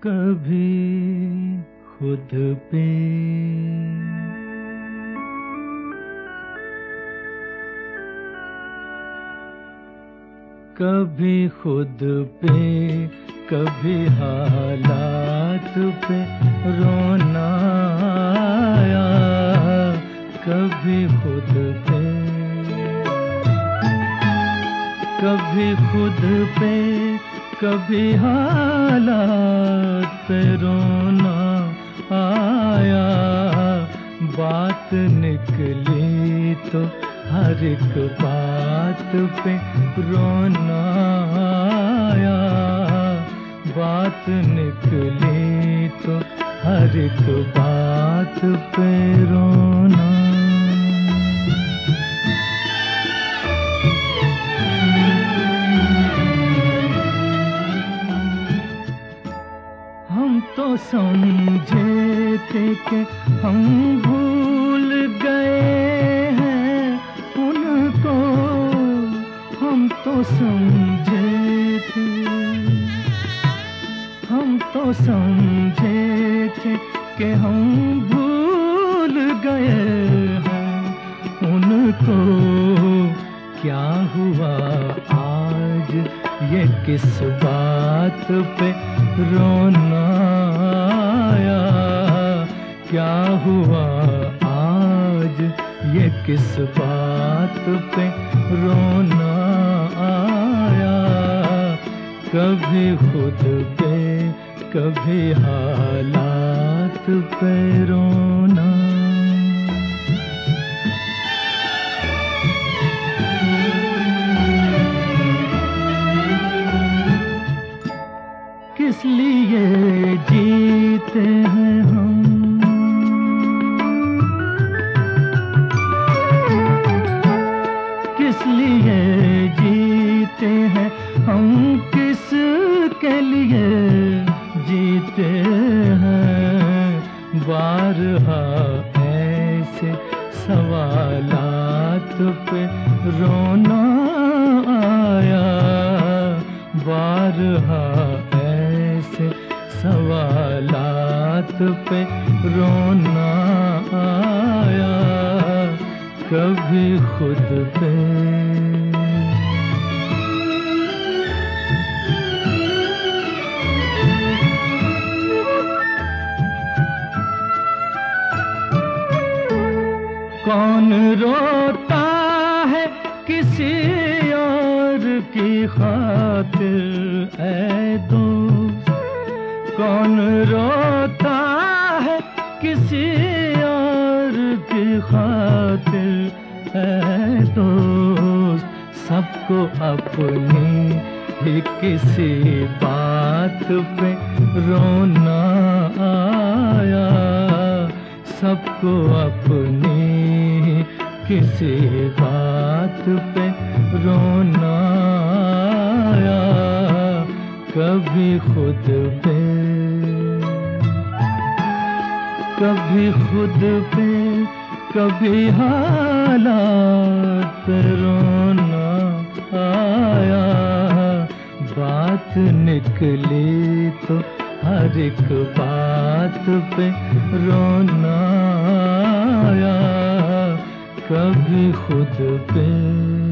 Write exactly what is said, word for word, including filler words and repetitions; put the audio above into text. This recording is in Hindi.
कभी खुद पे कभी खुद पे कभी हालात पे रोना आया, कभी खुद पे कभी खुद पे कभी हालात पे रोना आया। बात निकली तो हर एक बात पे रोना आया। बात निकली तो हर एक बात पे रोना। हम तो समझे थे कि हम भूल गए हैं उनको, हम तो समझे थे हम तो समझे थे कि हम भूल गए हैं उनको। क्या हुआ आज ये किस बात पे रोना आया? क्या हुआ आज ये किस बात पे रोना आया? कभी खुद पे कभी हालात पे रोना। किस लिए जीते हैं हम, किस लिए जीते हैं हम, किस के लिए जीते हैं? बारहा ऐसे सवालात पे रोना आया। बारहा ऐसे सवालात पे रोना आया। कभी खुद पे कौन रोता है किसी और की खातिर ऐ दोस्त? कौन रोता है किसी और की खातिर ऐ दोस्त? सबको अपनी ही किसी बात पे रोना आया। सबको अपनी किसी बात पे रोना आया। कभी खुद पे कभी खुद पे कभी हालात पे रोना आया। बात निकली तो हर एक बात पे रोना आया। कभी खुद पे